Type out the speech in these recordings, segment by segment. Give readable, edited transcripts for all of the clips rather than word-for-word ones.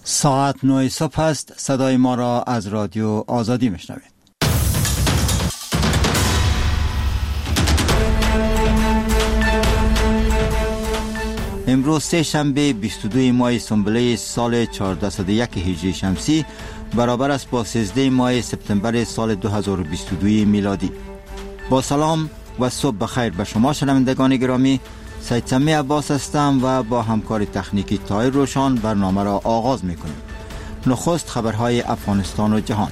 ساعت 9 صبح است. صدای ما را از رادیو آزادی میشنوید. امروز سه شنبه 22 ماه سنبله سال 1401 هجری شمسی برابر است با 13 ماه سپتامبر سال 2022 میلادی. با سلام و صبح بخیر به شما شنوندگان گرامی. سید سمی عباس هستم و با همکار تکنیکی طاهر روشان برنامه را آغاز میکنیم. نخست خبرهای افغانستان و جهان.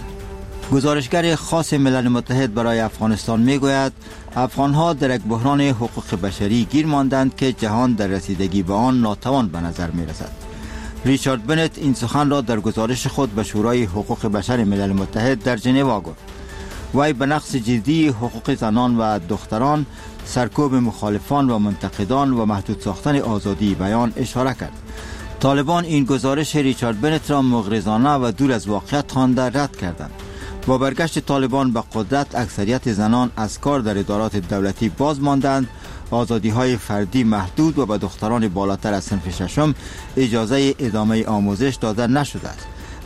گزارشگر خاص ملل متحد برای افغانستان میگوید افغانها در یک بحران حقوق بشری گیر ماندند که جهان در رسیدگی به آن ناتوان به نظر میرسد. ریچارد بنت این سخن را در گزارش خود به شورای حقوق بشر ملل متحد در ژنو گفت. وی به نقص جدی حقوق زنان و دختران، سرکوب مخالفان و منتقدان و محدود ساختن آزادی بیان اشاره کرد. طالبان این گزارش ریچارد بنت را مغرضانه و دور از واقعیت خوانده رد کردند. با برگشت طالبان به قدرت اکثریت زنان از کار در ادارات دولتی باز ماندند، آزادی‌های فردی محدود و به دختران بالاتر از صنف ششم اجازه ادامه آموزش داده نشده است.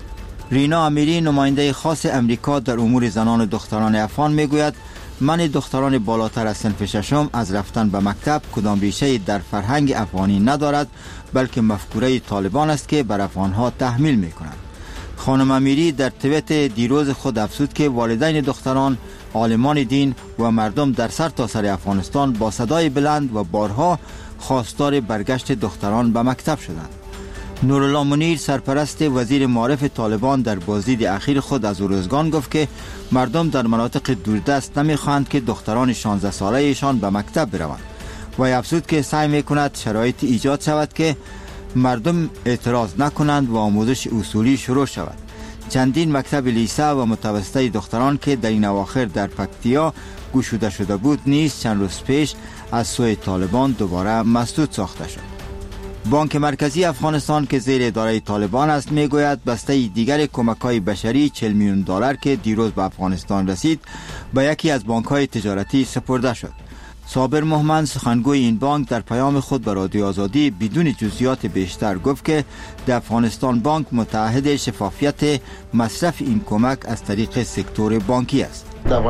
رینا امیری نماینده خاص امریکا در امور زنان و دختران افغان میگوید منع دختران بالاتر از صنف ششم از رفتن به مکتب کدام ریشه در فرهنگ افغانی ندارد، بلکه مفکوره طالبان است که بر افغانها تحمیل می‌کند. خانم امیری در توییت دیروز خود افزود که والدین دختران، عالمان دین و مردم در سرتاسر افغانستان با صدای بلند و بارها خواستار برگشت دختران به مکتب شدند. نورالله منیر سرپرست وزیر معارف طالبان در بازدید اخیر خود از اروزگان گفت که مردم در مناطق دوردست نمیخواهند که دختران 16 ساله ایشان به مکتب بروند و افزود که سعی میکند شرایط ایجاد شود که مردم اعتراض نکنند و آموزش اصولی شروع شود. چندین مکتب لیسه و متوسطه دختران که در این اواخر در پکتیا گشوده شده بود نیز چند روز پیش از سوی طالبان دوباره مسدود ساخته شد. بانک مرکزی افغانستان که زیر اداره طالبان است میگوید بسته دیگر کمک‌های بشری 40 میلیون دلار که دیروز به افغانستان رسید به یکی از بانک‌های تجارتی سپرده شد. صابر محمد سخنگوی این بانک در پیام خود به رادیو آزادی بدون جزئیات بیشتر گفت که در افغانستان بانک متعهد شفافیت مصرف این کمک از طریق سکتور بانکی است.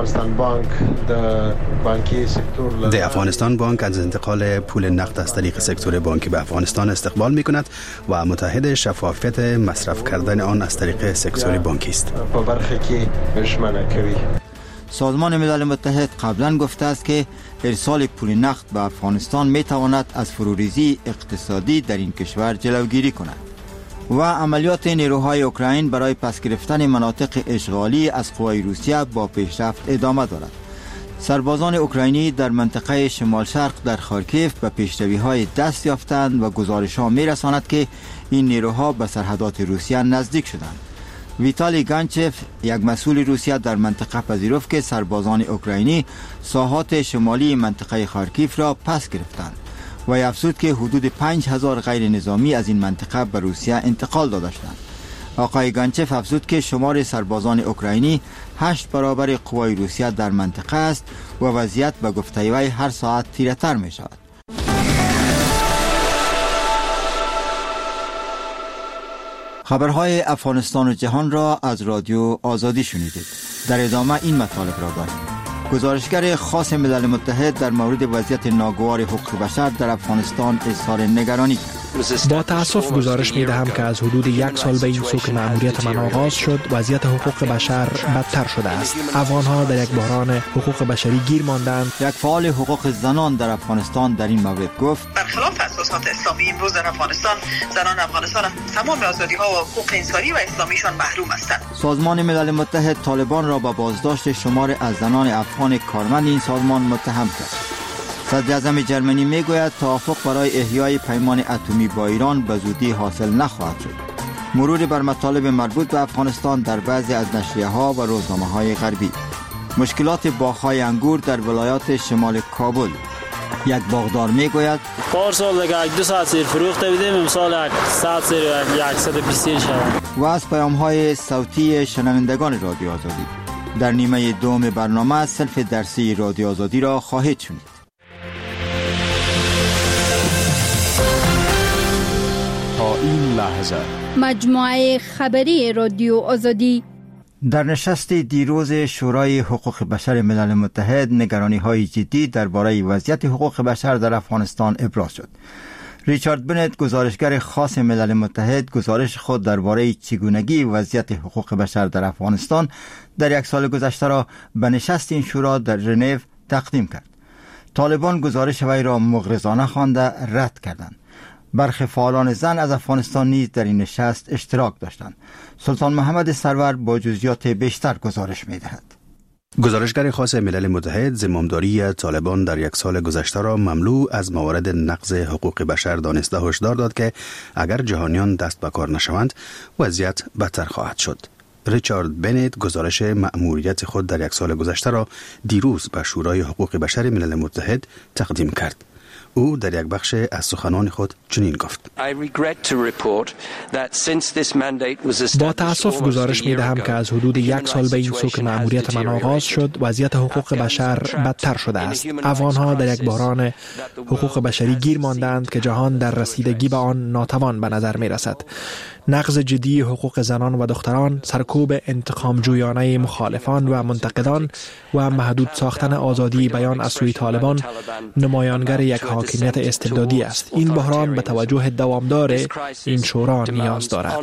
د افغانستان بانک از انتقال پول نقد از طریق سکتور بانکی به افغانستان استقبال می کند و متعهد شفافیت مصرف کردن آن از طریق سکتور بانکی است. سازمان ملل متحد قبلا گفته است که ارسال پول نقد به افغانستان می تواند از فروریزی اقتصادی در این کشور جلوگیری کند. و عملیات نیروهای اوکراین برای پس گرفتن مناطق اشغالی از قوای روسیه با پیشرفت ادامه دارد. سربازان اوکراینی در منطقه شمال شرق در خارکیف به پیشروی‌های دست یافتند و گزارش‌ها می‌رساند که این نیروها به سرحدات روسیه نزدیک شدند. ویتالی گانچف یک مسئول روسیه در منطقه پذیرفت که سربازان اوکراینی ساحات شمالی منطقه خارکیف را پس گرفتند و افزود که حدود 5000 غیر نظامی از این منطقه به روسیه انتقال داده شدند. آقای گانچف افزود که شمار سربازان اوکراینی 8 برابر قوای روسیه در منطقه است و وضعیت به گفته وی هر ساعت تیره‌تر می شود. خبرهای افغانستان و جهان را از رادیو آزادی شنیدید. در ادامه این مطالب را داریم. گزارشگر خاص ملل متحد در مورد وضعیت ناگوار حقوق بشر در افغانستان اظهار نگرانی کرد. با تأسف گزارش می دهم که از حدود 1 سال به این سو که مأموریت من آغاز شد وضعیت حقوق بشر بدتر شده است. افغانها در یک بحران حقوق بشری گیر ماندند. یک فعال حقوق زنان در افغانستان در این مورد گفت برخلاف اساسات اسلامی امروز در افغانستان زنان افغانستان تمام آزادی‌ها و حقوق انسانی و اسلامیشان محروم هستند. سازمان ملل متحد طالبان را به بازداشت شمار از زنان افغان کارمند این سازمان متهم کرد. صدر اعظم جرمنی میگوید توافق برای احیای پیمان اتمی با ایران به زودی حاصل نخواهد شد. مرور بر مطالب مربوط به افغانستان در بعضی از نشریه‌ها و روزنامه‌های غربی. مشکلات باغ‌های انگور در ولایات شمال کابل. یک باغدار میگوید پارسال دیگه 2 ساعت سیر فروخته بودیم، امسال 100 سیر 120 شد. و از پیام‌های صوتی شنوندگان رادیو آزادی. در نیمه دوم برنامه صنف درسی رادیو آزادی را خواهید شنید. تا این لحظه. مجموعه خبری رادیو آزادی. در نشست دیروز شورای حقوق بشر ملل متحد نگرانی‌های جدی درباره وضعیت حقوق بشر در افغانستان ابراز شد. ریچارد بنت، گزارشگر خاص ملل متحد، گزارش خود درباره چگونگی وضعیت حقوق بشر در افغانستان در یک سال گذشته را به نشست این شورا در ژنو تقدیم کرد. طالبان گزارش وی را مغرضانه خوانده رد کردند. برخی فعالان زن از افغانستان نیز در این نشست اشتراک داشتند. سلطان محمد سرور با جزئیات بیشتر گزارش می‌دهد. گزارشگر خاص ملل متحد زمامداری طالبان در یک سال گذشته را مملو از موارد نقض حقوق بشر دانسته هشدار داد که اگر جهانیان دست به کار نشوند وضعیت بدتر خواهد شد. ریچارد بنت گزارش مأموریت خود در یک سال گذشته را دیروز به شورای حقوق بشر ملل متحد تقدیم کرد. او در یک بخش از سخنان خود چنین گفت: با تأسف گزارش می دهم که از حدود یک سال به این سو که مأموریت من آغاز شد وضعیت حقوق بشر بدتر شده است. افغانها در یک بحران حقوق بشری گیر ماندند که جهان در رسیدگی به آن ناتوان به نظر می رسد. نقض جدی حقوق زنان و دختران، سرکوب انتقام جویانه مخالفان و منتقدان و محدود ساختن آزادی بیان از سوی طالبان نمایانگر یک حاکمیت استبدادی است. این بحران به توجه دوامدار این شورا نیاز دارد.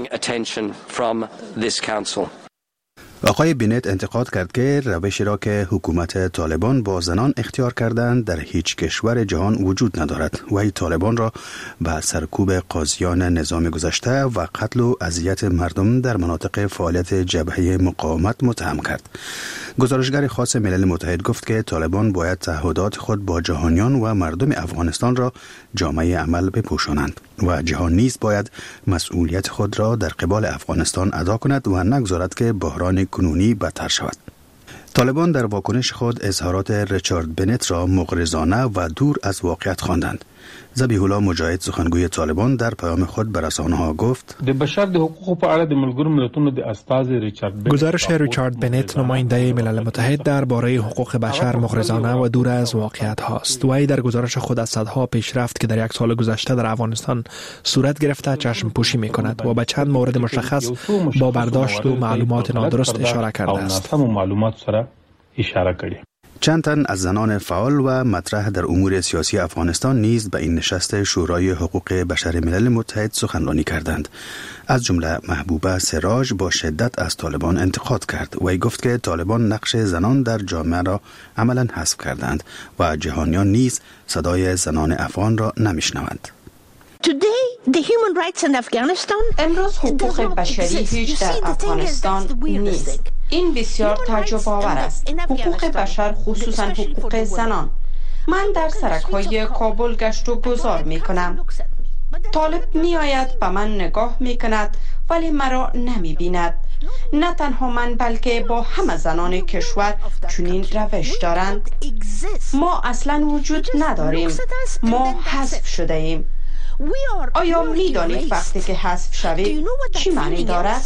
آقای بنت انتقاد کرد که روشی را که حکومت طالبان با زنان اختیار کردند در هیچ کشور جهان وجود ندارد و این طالبان را به سرکوب قاضیان نظام گذشته و قتل و اذیت مردم در مناطق فعالیت جبهه مقاومت متهم کرد. گزارشگر خاص ملل متحد گفت که طالبان باید تعهدات خود با جهانیان و مردم افغانستان را جامعه عمل بپوشانند و جهان نیز باید مسئولیت خود را در قبال افغانستان ادا کند و نگذارد که بحران کنونی بدتر شود. طالبان در واکنش خود اظهارات ریچارد بنت را مغرضانه و دور از واقعیت خواندند. ذبیح الله مجاهد سخنگوی طالبان در پیام خود به رسانه‌ها گفت: گزارش ریچارد بنت نماینده ملل متحد درباره حقوق بشر مغرضانه و دور از واقعیت هاست. وی در گزارش خود از صدها پیشرفت که در یک سال گذشته در افغانستان صورت گرفته چشم پوشی می کند و به چند مورد مشخص با برداشت و معلومات نادرست اشاره کرده است. چند تن از زنان فعال و مطرح در امور سیاسی افغانستان نیز به این نشست شورای حقوق بشر ملل متحد سخنرانی کردند. از جمله محبوبه سراج با شدت از طالبان انتقاد کرد و گفت که طالبان نقش زنان در جامعه را عملاً حذف کردند و جهانیان نیز صدای زنان افغان را نمیشنوند. امروز حقوق بشری هیچ در افغانستان نیست. این بسیار تعجب آور است. حقوق بشر خصوصا حقوق زنان. من در سرک‌های کابل گشت و گذار می کنم. طالب می آید به من نگاه می کند ولی مرا نمی بیند. نه تنها من بلکه با همه زنان کشور چنین روش دارند. ما اصلا وجود نداریم. ما حذف شده ایم. آیا می دانید وقتی که حذف شوید چی معنی دارد؟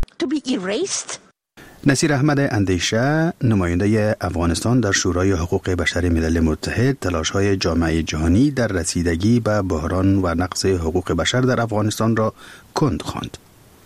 نصیر احمد اندیشه، نماینده افغانستان در شورای حقوق بشر ملل متحد، تلاش‌های جامعه جهانی در رسیدگی به بحران و نقض حقوق بشر در افغانستان را کند خواند.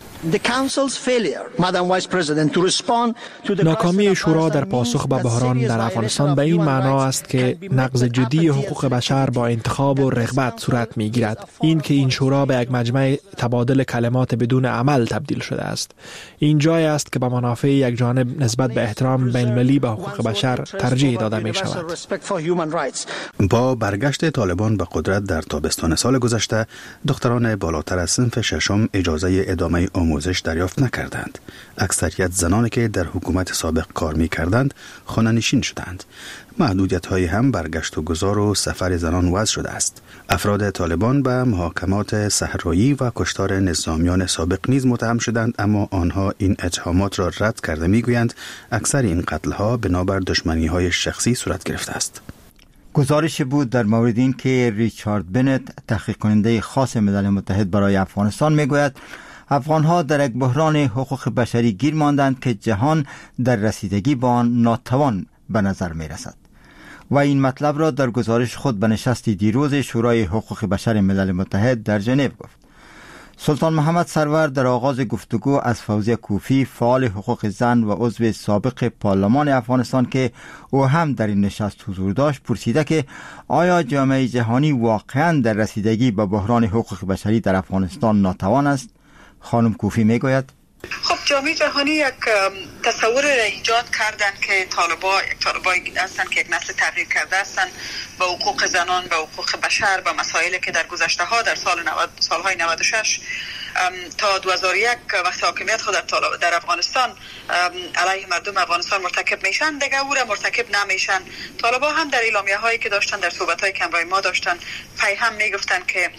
ناکامی شورا در پاسخ به بحران در افغانستان به این معنا است که نقض جدی حقوق بشر با انتخاب و رغبت صورت می گیرد. این که این شورا به یک مجمع تبادل کلمات بدون عمل تبدیل شده است. این جای است که به منافع یک جانب نسبت به احترام بین‌المللی به حقوق بشر ترجیح داده می شود. با برگشت طالبان به قدرت در تابستان سال گذشته، دختران بالاتر از صنف ششم اجازه ادامه آموزش دریافت نکردند. اکثریت زنانی که در حکومت سابق کار می کردند خانه نشین شدند. محدودیت‌های هم برگشت و گذار و سفر زنان وضع شده است. افراد طالبان به محاکمات صحرایی و کشتار نظامیان سابق نیز متهم شدند، اما آنها این اتهامات را رد کرده می‌گویند اکثر این قتل‌ها بنابر دشمنی‌های شخصی صورت گرفته است. گزارش بود در مورد این که ریچارد بنت، تحقیق کننده خاص ملل متحد برای افغانستان، می‌گوید افغان‌ها در یک بحران حقوق بشری گیر ماندند که جهان در رسیدگی با آن ناتوان به نظر می‌رسد. و این مطلب را در گزارش خود به نشست دیروز شورای حقوق بشر ملل متحد در ژنو گفت. سلطان محمد سرور در آغاز گفتگو از فوزیه کوفی فعال حقوق زن و عضو سابق پارلمان افغانستان که او هم در این نشست حضور داشت پرسیده که آیا جامعه جهانی واقعا در رسیدگی به بحران حقوق بشری در افغانستان ناتوان است؟ خانم کوفی میگوید خب جامعه جهانی یک تصور را ایجاد کردن که طالبایی هستن که یک نسل تغییر کرده هستن به حقوق زنان، به حقوق بشر، به مسائلی که در گذشته ها در سالهای 96 تا 2001 وقتی حاکمیت خود در افغانستان علیه مردم افغانستان مرتکب میشن دیگه او را مرتکب نمیشن. طالبا هم در اعلامیه هایی که داشتن، در صحبت های که همراه ما داشتن هم میگفتن که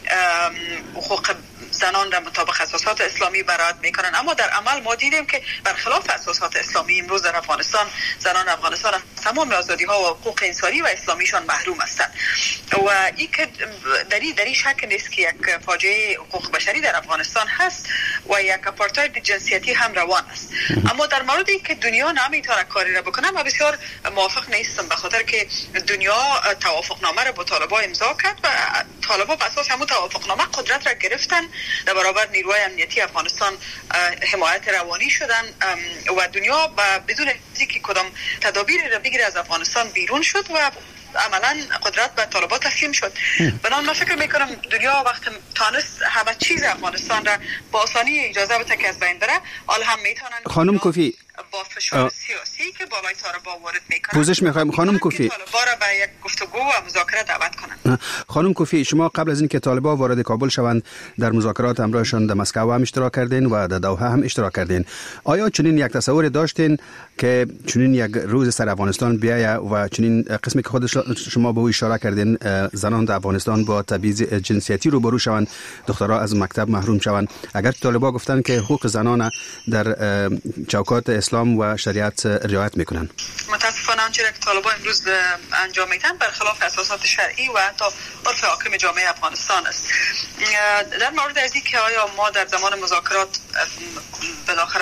حقوق زنان را مطابق اساسات اسلامی برآورد میکنن، اما در عمل ما دیدیم که برخلاف اساسات اسلامی امروز در افغانستان زنان افغانستان از تمام آزادی ها و حقوق انسانی و اسلامیشان محروم هستند و این که در این شک نیست که یک فاجعه حقوق بشری در افغانستان هست و یک آپارتاید جنسیتی هم روان است. اما در موردی که دنیا نمیتونه کاری را بکنه من بسیار موافق نیستم، به خاطر که دنیا توافقنامه را با طالبان امضا کرد و طالبان بر اساس همون توافقنامه قدرت را گرفتن، در برابر نیروهای امنیتی افغانستان حمایت روانی شدن و دنیا بدون اینکه کدام تدابیر را بگیره از افغانستان بیرون شد و عملا قدرت به طالبان تسلیم شد. بنابراین من فکر میکنم دنیا وقت تانست همه چیز افغانستان را با آسانی اجازه بده که از بین بره، حال هم میتونن خانم کوفی با فشار سیاسی که بالای طالبان وارد میکنن پوزش میخوایم خانم کوفی طالبان را به یک گفتگو و مذاکره دعوت کنن. خانم کوفی شما قبل از اینکه طالبان وارد کابل شوند در مذاکرات همراهشان در مسکو هم اشتراک کردین و در دوحه هم اشتراک کردین. آیا چنین یک تصور داشتین که چنین یک روز سر افغانستان بیاید و چنین قسمی که خود شما به او اشاره کردین زنان در افغانستان با تبعیض جنسیتی روبرو شوند، دخترها از مکتب محروم شوند؟ اگر طالبان گفتن که حقوق زنان در چوکات اسلام و شریعت رعایت میکنن، متاسفانه آنچه که طالبان امروز انجام میدن برخلاف اساسات شرعی و حتی عرف حاکم جامعه افغانستان است. در مورد از اینکه آیا ما در زمان مذاکرات بالاخره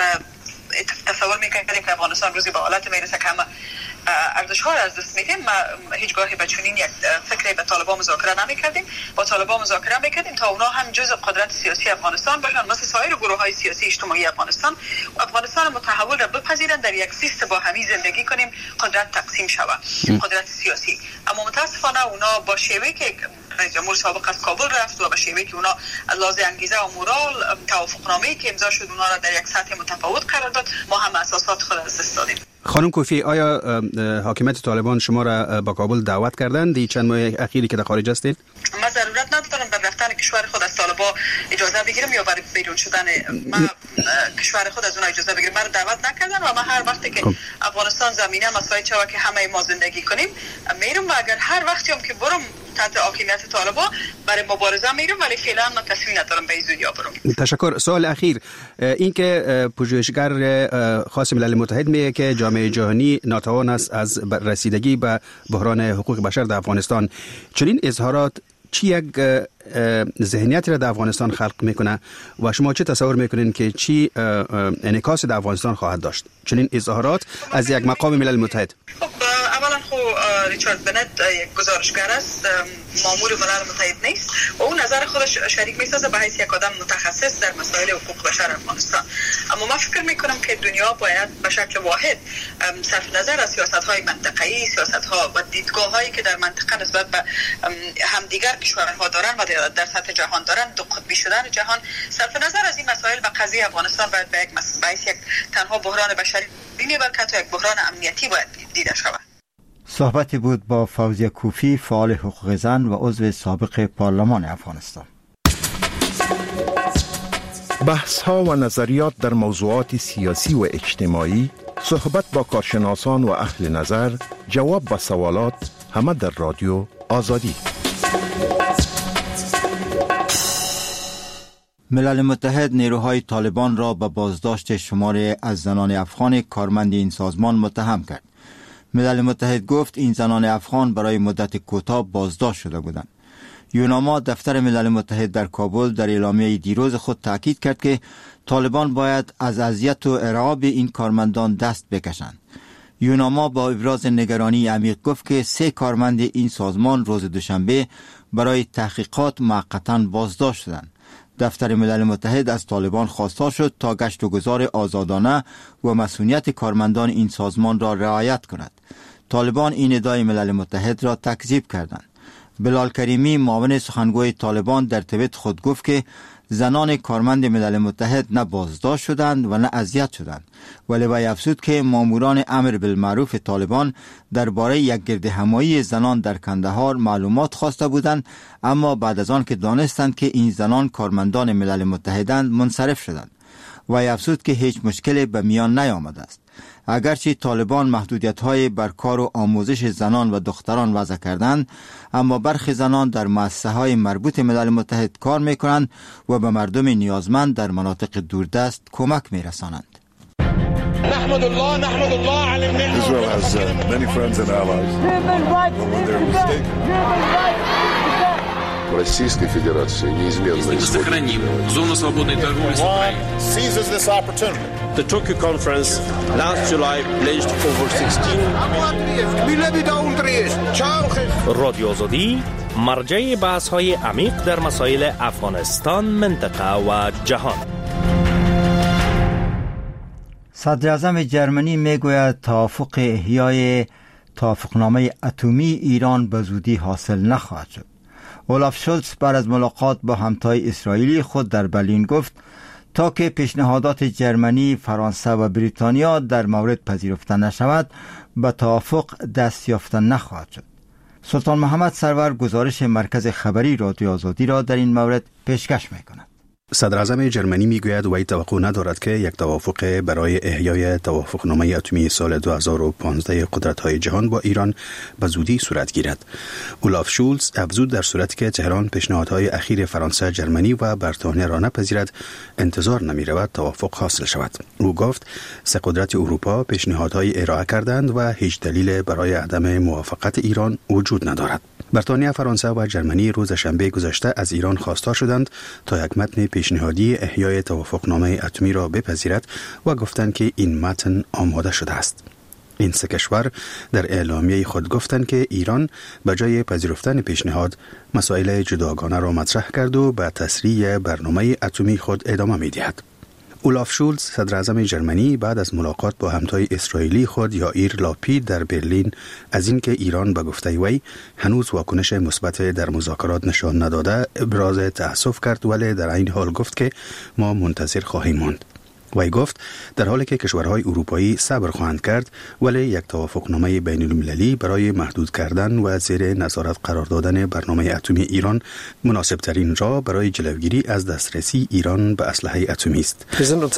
تصور میکنیم که افغانستان روزی به حالت میرسه که همه ارزش‌ها را از دست میدیم، ما هیچگاهی به چنین یک فکری به طالبان مذاکره نمی‌کردیم. با طالبان مذاکره می‌کردیم تا اونا هم جزء قدرت سیاسی افغانستان باشن مثل سایر گروه‌های سیاسی اجتماعی افغانستان و افغانستان متحول را بپذیرن، در یک سیستم با همی زندگی کنیم، قدرت تقسیم شود، قدرت سیاسی. اما متاسفانه اونا با شیوهی که رئیس جمهور سابق از کابل رفت و به شیوهی که اونا از لحاظ انگیزه و مورال توافقنامه‌ای که امضا شد اونا را در یک سطح متفاوت قرار داد، ما هم اساسات خود از دست دادیم. خانم کوفی آیا حاکمیت طالبان شما را با کابل دعوت کردند دی چند ماه اخیری که در خارج هستید؟ ما ضرورت ندارم برای رفتن کشور خود از طالبان اجازه بگیرم یا برای بیرون شدن ما کشور خود از اونها اجازه بگیرم. من دعوت نکردن و ما هر وقتی که افغانستان زمینه مساعد شود که همه ما زندگی کنیم میرم و اگر هر وقتی هم که برم تحت حاکمیت طالبان برای مبارزه میرم، ولی فعلا من تصمیم ندارم به این زودی برم. تشکر. سوال اخیر این که پژوهشگر خاص ملل متحد میگه که جامعه جهانی ناتوان است از رسیدگی به بحران حقوق بشر در افغانستان. چنین اظهارات چی یک ذهنیتی را در افغانستان خلق میکنه و شما چه تصور میکنین که چی انعکاس در افغانستان خواهد داشت چنین اظهارات از یک مقام ملل متحد؟ اولا ریچارد بنت یک گزارشگر است، مامور ملل متحد نیست و اون نظر خودش شریک میسازه به حیث یک آدم متخصص در مسائل حقوق بشر افغانستان. اما من فکر میکنم که دنیا باید به شکل واحد صرف نظر از سیاست‌های منطقه‌ای، سیاست‌ها و دیدگاه‌هایی که در منطقه نسبت به همدیگر کشورها دارن و در سطح جهان دارن، دو قطبی شدن جهان، صرف نظر از این مسائل و قضیه افغانستان باید به یک تنها بحران بشری بلکه حتی یک بحران امنیتی باید دیده شود. صحبتی بود با فوزیه کوفی فعال حقوق زن و عضو سابق پارلمان افغانستان. بحث ها و نظریات در موضوعات سیاسی و اجتماعی، صحبت با کارشناسان و اهل نظر، جواب به سوالات، همه در رادیو آزادی. ملل متحد نیروهای طالبان را به بازداشت شماری از زنان افغان کارمند این سازمان متهم کرد. ملل متحد گفت این زنان افغان برای مدت کوتاه بازداشت شده بودند. یوناما دفتر ملل متحد در کابل در اعلامیه دیروز خود تاکید کرد که طالبان باید از اذیت و ارعاب این کارمندان دست بکشند. یوناما با ابراز نگرانی عمیق گفت که 3 کارمند این سازمان روز دوشنبه برای تحقیقات موقتا بازداشت شدند. دفتر ملل متحد از طالبان خواستار شد تا گشت و گذار آزادانه و مسئولیت کارمندان این سازمان را رعایت کند. طالبان این ندای ملل متحد را تکذیب کردند. بلال کریمی معاون سخنگوی طالبان در توییت خود گفت که زنان کارمند ملل متحد نه بازداشت شدند و نه اذیت شدند، ولی وی افزود که ماموران امر بالمعروف طالبان درباره یک گردهمایی زنان در کندهار معلومات خواسته بودند، اما بعد از آن که دانستند که این زنان کارمندان ملل متحدند منصرف شدند. وی افزود که هیچ مشکلی به میان نیامده است. اگرچه طالبان محدودیت‌های بر کار و آموزش زنان و دختران وضع کردند، اما برخی زنان در مؤسسه‌های مربوط ملل متحد کار می‌کنند و به مردم نیازمند در مناطق دوردست کمک می‌رسانند. نحمد الله على النعمة. Israel has many friends and allies. Российской Федерации неизменно сохраним зону свободной торговли с Украиной. Seizes this opportunity. The Tokyo conference last July pledged over 16 رادیو آزادی مرجع بحث‌های عمیق در مسائل افغانستان، منطقه و جهان. صدر اعظم جرمنی میگوید توافق احیای توافقنامه اتمی ایران به زودی حاصل نخواهد شد. اولاف شولز بعد از ملاقات با همتای اسرائیلی خود در برلین گفت تا که پیشنهادات جرمنی، فرانسه و بریتانیا در مورد پذیرفته نشود به توافق دست یافتن نخواهد شد. سلطان محمد سرور گزارش مرکز خبری رادیو آزادی را در این مورد پیشکش می‌کند. صدر اعظم جرمنی میگوید وی توقع ندارد که یک توافق برای احیای توافقنامه اتمی سال 2015 قدرت‌های جهان با ایران به زودی صورت گیرد. اولاف شولز افزود در صورتی که تهران پیشنهادهای اخیر فرانسه، جرمنی و بریتانیا را نپذیرد، انتظار نمی‌رود توافق حاصل شود. او گفت سه قدرت اروپا پیشنهادهای ارائه کردند و هیچ دلیل برای عدم موافقت ایران وجود ندارد. بریتانیا، فرانسه و جرمنی روز شنبه گذشته از ایران خواستار شدند تا یک متن پیشنهادی احیای توافقنامه اتمی را بپذیرد و گفتند که این متن آماده شده است. این سه کشور در اعلامیه خود گفتند که ایران به جای پذیرفتن پیشنهاد مسائل جداگانه را مطرح کرد و به تسریع برنامه اتمی خود ادامه می‌دهد. اولاف شولز صدر اعظم جرمنی بعد از ملاقات با همتای اسرائیلی خود یائیر لاپید در برلین از اینکه ایران به گفته وی هنوز واکنش مثبت در مذاکرات نشان نداده ابراز تأسف کرد، ولی در این حال گفت که ما منتظر خواهیم ماند. وی گفت در حالی که کشورهای اروپایی صبر خواهند کرد، ولی یک توافقنامه بین المللی برای محدود کردن و زیر نظارت قرار دادن برنامه اتمی ایران مناسب ترین راه برای جلوگیری از دسترسی ایران به اسلحه اتمی است.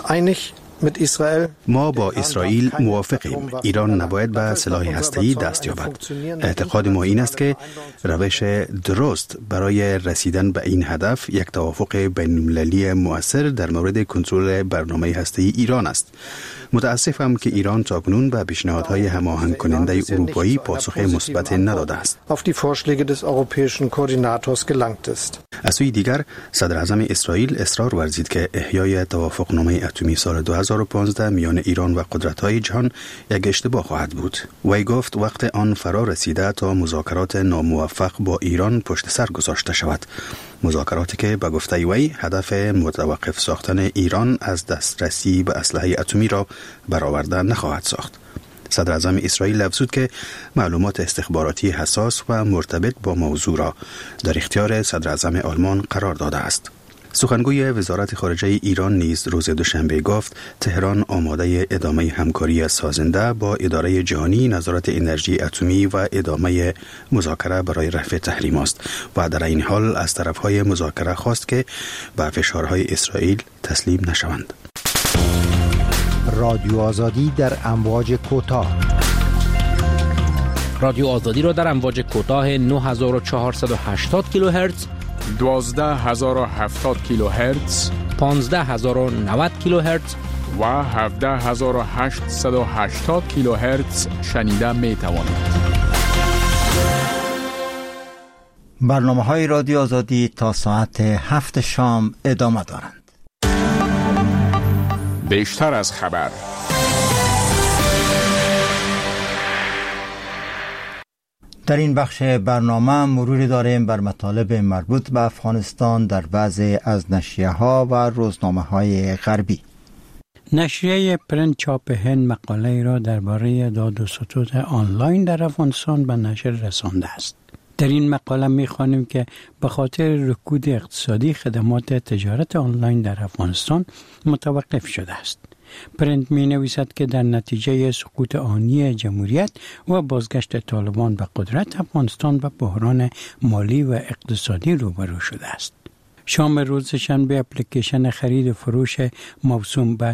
ما با اسرائیل موافقیم. ایران نباید به سلاح هسته‌ای دست یابد. اعتقاد ما این است که روش درست برای رسیدن به این هدف یک توافق بین‌المللی مؤثر در مورد کنترل برنامه هسته‌ای ایران است. متاسفم که ایران تاکنون به پیشنهادهای هماهنگ کننده اروپایی پاسخ مثبت نداده است. از سوی دیگر صدر اعظم اسرائیل اصرار ورزید که احیای توافقنامه اتمی سال 2015 میان ایران و قدرت‌های جهان یک اشتباه خواهد بود. وی گفت وقت آن فرا رسیده تا مذاکرات ناموفق با ایران پشت سر گذاشته شود. مذاکراتی که به گفته وی هدف متوقف ساختن ایران از دسترسی به اسلحه اتمی را برآورده نخواهد ساخت. صدر اعظم اسرائیل افزود که معلومات استخباراتی حساس و مرتبط با موضوع را در اختیار صدر اعظم آلمان قرار داده است. سخنگوی وزارت خارجه ایران نیز روز دوشنبه گفت تهران آماده ادامه همکاری سازنده با اداره جهانی نظارت انرژی اتمی و ادامه مذاکره برای رفع تحریم است و در این حال از طرفهای مذاکره خواست که به فشارهای اسرائیل تسلیم نشوند. رادیو آزادی در امواج کوتاه. رادیو آزادی را در امواج کوتاه 9480 کیلوهرتز، 12070 کیلوهرتز، 15090 کیلوهرتز و 17880 کیلوهرتز شنیده می توانید. برنامه‌های رادیو آزادی تا ساعت 7 شام ادامه دارند. بیشتر از خبر. در این بخش برنامه مروری داریم بر مطالب مربوط به افغانستان در بعضی از نشریه‌ها و روزنامه‌های غربی. نشریه پرنت چاپ هند مقاله را درباره داد و ستد آنلاین در افغانستان به نشر رسانده است. در این مقاله می‌خوانیم که به خاطر رکود اقتصادی خدمات تجارت آنلاین در افغانستان متوقف شده است. پرنت می‌نویسد که در نتیجه سقوط آنی جمهوریت و بازگشت طالبان به قدرت، افغانستان به بحران مالی و اقتصادی روبرو شده است. شام روز شنبه اپلیکیشن خرید و فروش موسوم به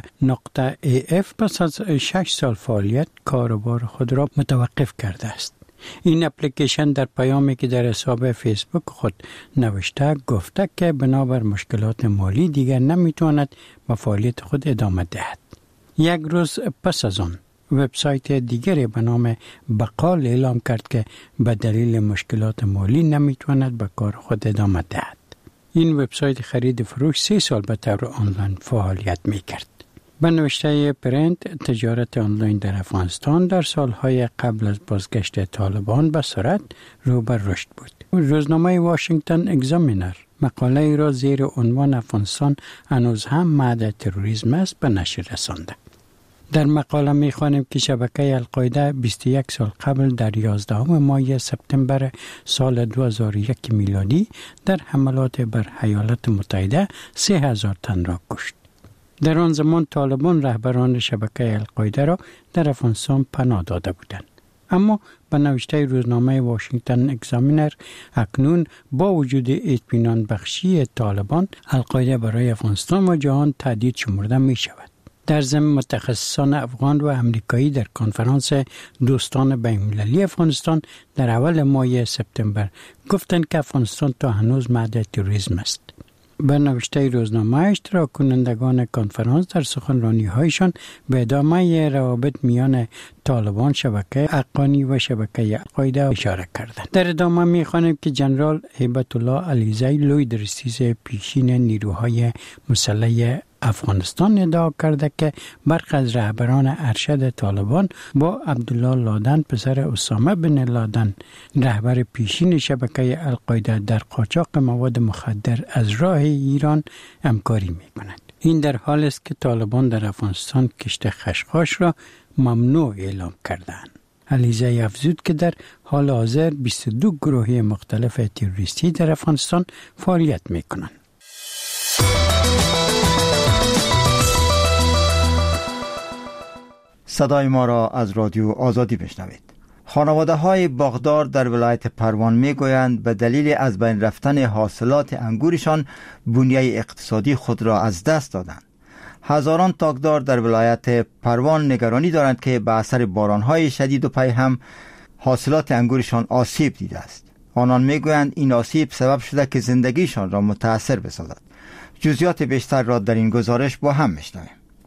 .af پس از 6 سال فعالیت کاروبار خود را متوقف کرده است. این اپلیکیشن در پیامی که در حساب فیسبوک خود نوشته گفته که بنابر مشکلات مالی دیگر نمیتواند به فعالیت خود ادامه دهد. یک روز پس از آن وبسایت دیگری به نام بقال اعلام کرد که به دلیل مشکلات مالی نمیتواند به کار خود ادامه دهد. این وبسایت خرید و فروش 3 سال به طور آنلاین فعالیت میکرد. به نوشته پرنت، تجارت آنلاین در افغانستان در سالهای قبل از بازگشت طالبان به سرعت رو به رشد بود. روزنامه واشنگتن اگزامینر مقاله را زیر عنوان افغانستان هنوز هم معد تروریسم است به نشر رسانده. در مقاله می‌خوانیم که شبکه القاعده 21 سال قبل در 11 ماه سپتامبر سال 2001 میلادی در حملات بر ایالات متحده 3000 تن را کشت. در آن زمان طالبان رهبران شبکه القاعده را در افغانستان پناه داده بودند. اما به نوشته روزنامه واشنگتن اگزامینر اکنون با وجود اطمینان بخشی طالبان، القاعده برای افغانستان و جهان تهدید شمرده می شود. در ضمن متخصصان افغان و امریکایی در کنفرانس دوستان بین‌المللی افغانستان در اول ماه سپتامبر گفتند که افغانستان تا هنوز معد تروریسم است. به نوشته روزنامه اشتراک کنندگان کنفرانس در سخنرانی‌هایشان به ادامه روابط میان طالبان، شبکه حقانی و شبکه القاعده اشاره کردند. در ادامه می‌خوانیم که جنرال هیبت الله علیزی لوی دریسیز پیشین نیروهای مسلح افغانستان ادعا کرده که برخی از رهبران ارشد طالبان با عبدالله لادن پسر اسامه بن لادن رهبر پیشین شبکه القاعده در قاچاق مواد مخدر از راه ایران همکاری می‌کنند. این در حالی است که طالبان در افغانستان کشت خشخاش را ممنوع اعلام کردند. علیزی افزود که در حال حاضر 22 گروه مختلف تروریستی در افغانستان فعالیت می‌کنند. صدای ما را از رادیو آزادی بشنوید. خانواده های باغدار در ولایت پروان می گویند به دلیل از بین رفتن حاصلات انگورشان بنیه اقتصادی خود را از دست دادند. هزاران تاکدار در ولایت پروان نگرانی دارند که به اثر بارانهای شدید و پیهم حاصلات انگورشان آسیب دیده است. آنان می گویند این آسیب سبب شده که زندگیشان را متاثر بسازد. جزئیات بیشتر را در این گزارش با هم میشنویم.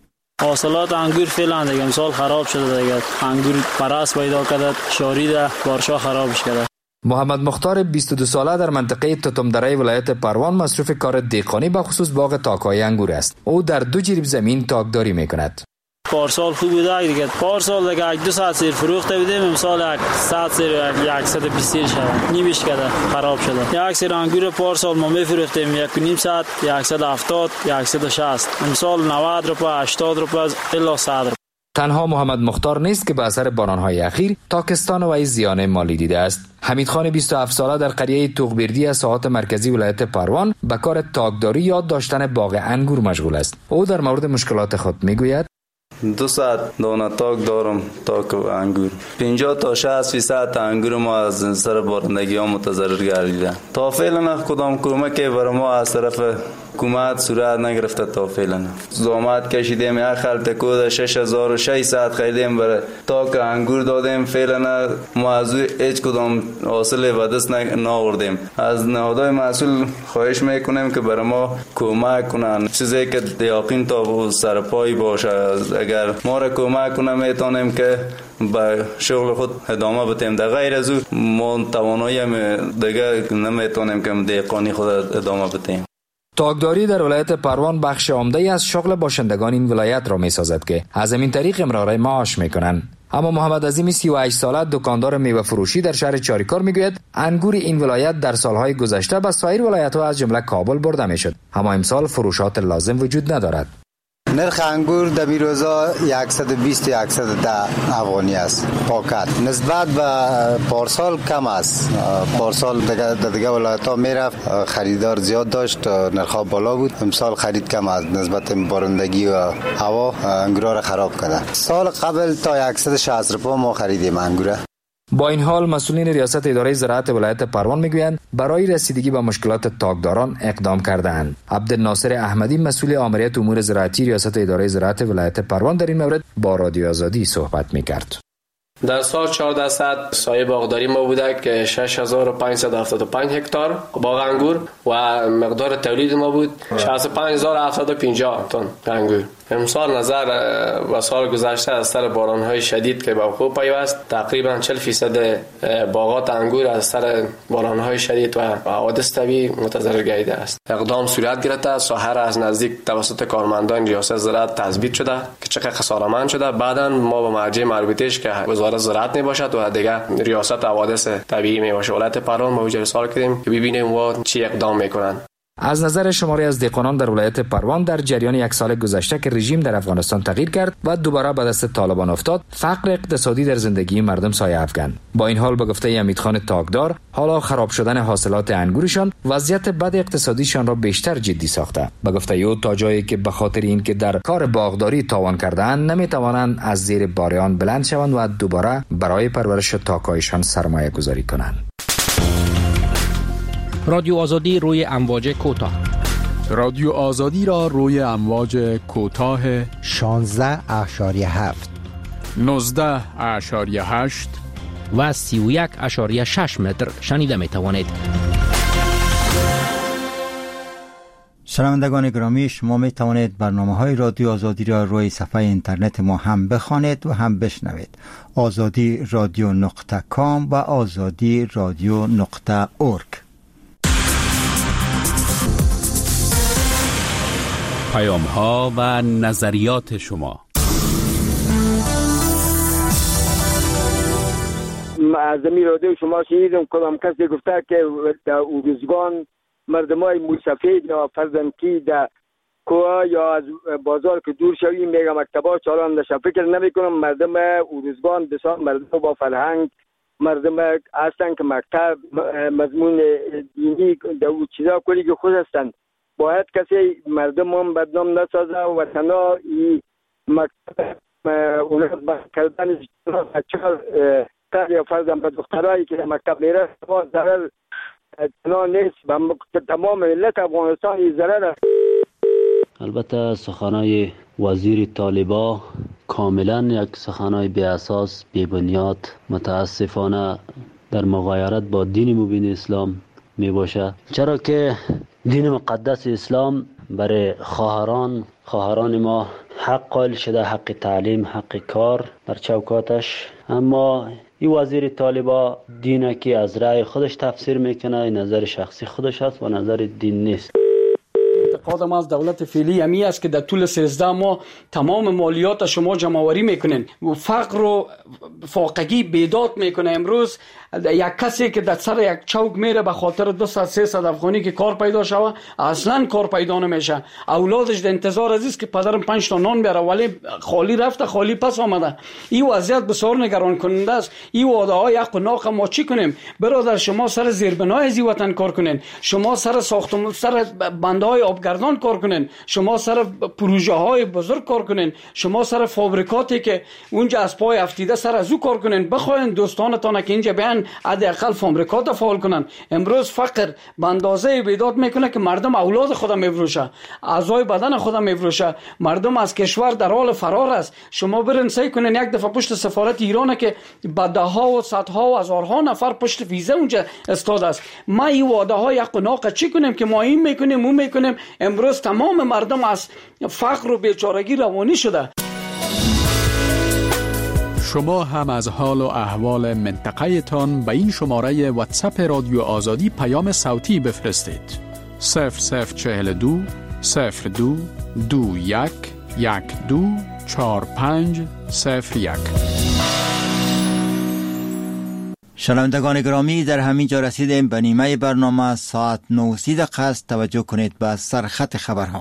حاصلات انگور فعلا دیگه امسال خراب شده دیگه. انگور پرست پیدا کرده، شاریده، بارشا خرابش کرده. محمد مختار 22 ساله در منطقه توتمدره ولایت پروان مصروف کار دهقانی به خصوص باغ تاک‌های انگور است. او در 2 جریب زمین تاکداری می‌کند. پارسال خوب بوده دیگه. پارسال دیگه 1-2 ساعت سیر فروخته بودیم، امسال 100 سیر 120 سیر شده. نیمش کرده، خراب شده. یک سیر انگور پارسال ما می‌فروختیم 1.5 ساعت 170 160. امسال 90 روپیه 80 روپیه الا 100 روپیه. تنها محمد مختار نیست که به اثر باران‌های اخیر تاکستان و زیان مالی دیده است. حمید خان 27 ساله در قریه توغبردی از ساحات مرکزی ولایت پروان به کار تاکداری یاد داشتن باغ انگور مشغول است. او در مورد مشکلات خود میگوید: 2 ساعت دانه تاک دارم، تاک انگور 50 تا 60% انگور ما از سر بارندگی ها متضرر گردیده. تا فعلا کدام کمکی برای ما از طرف حکومت صورت نگرفته. تا فعلا زحمت کشیدیم، یک خلط کود 6600 خریدیم برای تاک انگور دادیم. فعلا ما از هیچ کدام حاصل به دست نآوردیم. از نهادهای مسئول خواهش میکنیم که برای ما کمک کنن، چیزی که یقین تا سر پای باشه. اگر ما را کمک کنه میتونیم که به شغل خود ادامه بدیم. در غیر از او ما توانایی دیگه نمیتونیم که دهقانی خود ادامه بدیم. تاکداری در ولایت پروان بخش عمده از شغل باشندگان این ولایت را می سازد که از همین طریق امرار معاش می کنند. اما محمد عظیم 38 ساله دکاندار میوه فروشی در شهر چاریکار میگوید انگور این ولایت در سالهای گذشته به سایر ولایت‌ها از جمله کابل برده میشد، اما امسال فروشات لازم وجود ندارد. نرخ انگور در این روزا 120 تا 110 افغانی است پاکت، نسبت به پارسال کم است. پارسال دیگه ولایت‌ها میرفت خریدار زیاد داشت، نرخ بالا بود. امسال خرید کم است نسبت به بارندگی و هوا، انگورا را خراب کرده. سال قبل تا 160 روپیه ما خریدیم انگور. با این حال مسئولین ریاست اداره زراعت ولایت پروان میگویند برای رسیدگی به مشکلات تاکداران اقدام کرده‌اند. عبدالناصر احمدی مسئول آمریت امور زراعتی ریاست اداره زراعت ولایت پروان در این مورد با رادیو آزادی صحبت میکرد. در سال 1400 سایه باغداری ما بوده که 6575 هکتار باغ انگور و مقدار تولید ما بود 65750 تن انگور. امسال نظر و سال گذشته از سر باران‌های شدید که به وقوع پیوست تقریبا 40% باغات انگور از سر باران‌های شدید و حوادث طبیعی متضرر گردیده است. اقدام صورت گرفته، ساحه را از نزدیک توسط کارمندان ریاست زراعت تثبیت شده که چقدر خساره‌مند شده. بعداً ما با مرجع مربوطه‌اش که وزارت زراعت میباشد و دیگه ریاست حوادث طبیعی میباشه ولایت پروان ما وجه ارسال کردیم که ببینیم و چی اقدام میکنن. از نظر شماری از دهقانان در ولایت پروان در جریان یک سال گذشته که رژیم در افغانستان تغییر کرد و دوباره به دست طالبان افتاد، فقر اقتصادی در زندگی مردم سایه افکند. با این حال به گفته امیدخان تاکدار، حالا خراب شدن حاصلات انگورشان وضعیت بد اقتصادیشان را بیشتر جدی ساخته. به گفته او تا جایی که به خاطر اینکه در کار باغداری تاوان کرده‌اند نمیتوانند از زیر بار آن بلند شوند و دوباره برای پرورش تاک‌هایشان سرمایه گذاری کنند. رادیو آزادی روی امواج کوتاه. رادیو آزادی را روی امواج کوتاه 16.7 19.8 و 31.6 متر شنیده می توانید. شنوندگان گرامی، شما می توانید برنامه‌های رادیو آزادی را روی صفحه اینترنت ما هم بخوانید و هم بشنوید. azadi.radio.com و azadi.radio.org. پیام‌ها و نظریات شما. از رادیو شما شنیدم کدام کسی گفته که در اوروزگان مردمای موسفید یا فرزندکی در کوه یا از بازار که دور شوی میگه مکتبا چالان نشه. فکر نمی کنم مردم اوروزگان بسیار مردم با فرهنگ مردم هستن که مکتب مضمون دینی در او چیزا کلی که خود هستن. باید کسی مردم هم بدنام نسازه و تنها این مکتب اونها کردن بچه‌ها یا فرزند به دخترایی که مکتب میره ضرر تنها نیست به تمام ملت افغانستان این ضرر است. البته سخنای وزیر طالبا کاملا یک سخنای بی اساس بی بنیاد متاسفانه در مغایرت با دین مبین اسلام می باشه، چرا که دین مقدس اسلام برای خواهران ما حق قائل شده، حق تعلیم، حق کار در چوکاتش. اما این وزیر طالبا دینه که از رأی خودش تفسیر میکنه، نظر شخصی خودش است و نظر دین نیست. اعتقاد ما از دولت فعلی همی است که در طول 13 ماه تمام مالیات شما جمع‌آوری میکنین و فقر و فاقگی بیداد میکنه. امروز یک کسی که در سر یک چوک میره به خاطر 200-300 افغانی که کار پیدا شوه اصلا کار پیدا نمیشه. اولادش در انتظار است که پدرم 5 تا نان بیاره ولی خالی رفته خالی پس آمده. این وضعیت بسیار نگران کننده است. این وعده های حق و ناق ما چی کنیم؟ برادر شما سر زیربنای از وطن کار کنین، شما سر ساختمان سر بندهای آبگردان کار کنین، شما سر پروژه های بزرگ کار کنین، شما سر فابریکاتی که اونجا از پای افتیده سر از او کار کنین. بخواین دوستانتان که اینجا بیان حداقل فابریکات فعال کنن. امروز فقر به اندازه بیداد میکنه که مردم اولاد خود میفروشه، اعضای بدن خود میفروشه. مردم از کشور در حال فرار است. شما برین سعی کنین یک دفعه پشت سفارت ایران که با ده ها و صدها و هزارها نفر پشت ویزه اونجا استاد است. ما این وعده های حق و ناق چی کنیم که ما این میکنیم اون میکنیم؟ امروز تمام مردم از فقر و بیچارگی روانی شده. شما هم از حال و احوال منطقه تان به این شماره واتساپ رادیو آزادی پیام صوتی بفرستید. 0042 02 21 12 45 01. شنوندگان گرامی، در همین جا رسیدیم به نیمه برنامه. ساعت 9:30 است. توجه کنید به سرخط خبرها.